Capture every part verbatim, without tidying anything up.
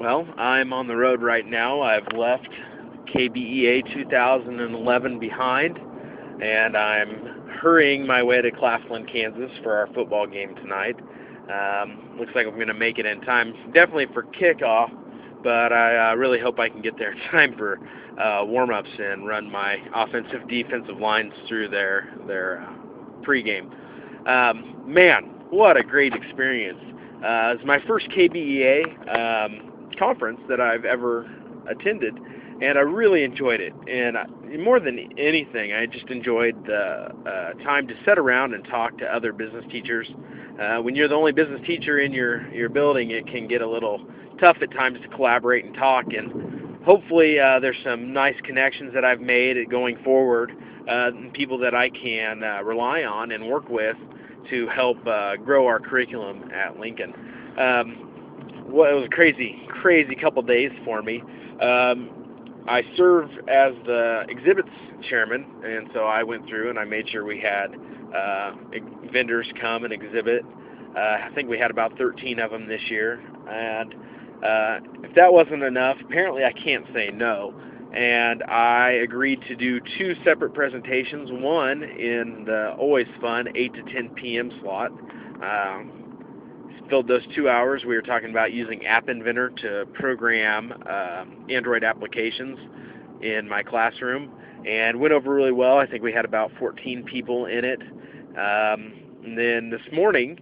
Well, I'm on the road right now. I've left K B E A two thousand eleven behind, and I'm hurrying my way to Claflin, Kansas for our football game tonight. Um, looks like I'm going to make it in time, definitely for kickoff, but I uh, really hope I can get there in time for uh, warm-ups and run my offensive, defensive lines through their their uh, pregame. Um, man, what a great experience! Uh, it's my first K B E A um, conference that I've ever attended, and I really enjoyed it. And I, more than anything, I just enjoyed the uh, time to sit around and talk to other business teachers. Uh, when you're the only business teacher in your your building, it can get a little tough at times to collaborate and talk. And hopefully, uh, there's some nice connections that I've made going forward, uh, people that I can uh, rely on and work with to help uh, grow our curriculum at Lincoln. Um, well, it was a crazy, crazy couple days for me. Um, I served as the exhibits chairman, and so I went through and I made sure we had uh, vendors come and exhibit. Uh, I think we had about thirteen of them this year, and uh, if that wasn't enough, apparently I can't say no. And I agreed to do two separate presentations, one in the always fun eight to ten p m slot. Um, filled those two hours. We were talking about using App Inventor to program uh, Android applications in my classroom, and went over really well. I think we had about fourteen people in it. Um, and then this morning,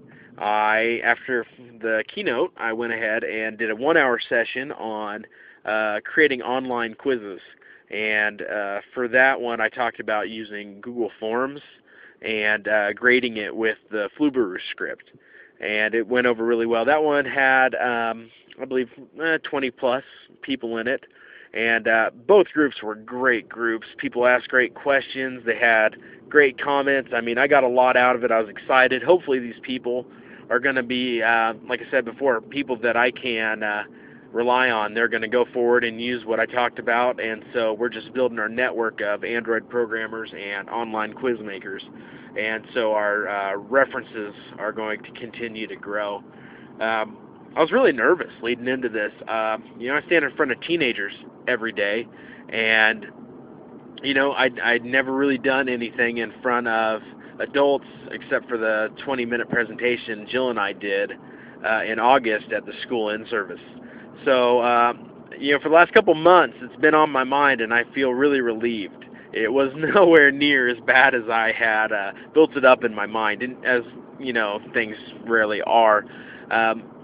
I, after the keynote, I went ahead and did a one-hour session on uh, creating online quizzes. And uh, for that one, I talked about using Google Forms and uh, grading it with the Flubaroo script. And it went over really well. That one had, um, I believe, eh, twenty plus people in it. And uh, both groups were great groups. People asked great questions. They had great comments. I mean, I got a lot out of it. I was excited. Hopefully these people are going to be, uh, like I said before, people that I can uh, rely on. They're going to go forward and use what I talked about, and so we're just building our network of Android programmers and online quiz makers, and so our uh, references are going to continue to grow. Um, I was really nervous leading into this. Uh, you know, I stand in front of teenagers every day, and you know, I'd, I'd never really done anything in front of adults except for the twenty minute presentation Jill and I did uh, in August at the school in-service. So, uh, you know, for the last couple months, it's been on my mind, and I feel really relieved. It was nowhere near as bad as I had uh, built it up in my mind, and as, you know, things rarely are. Um,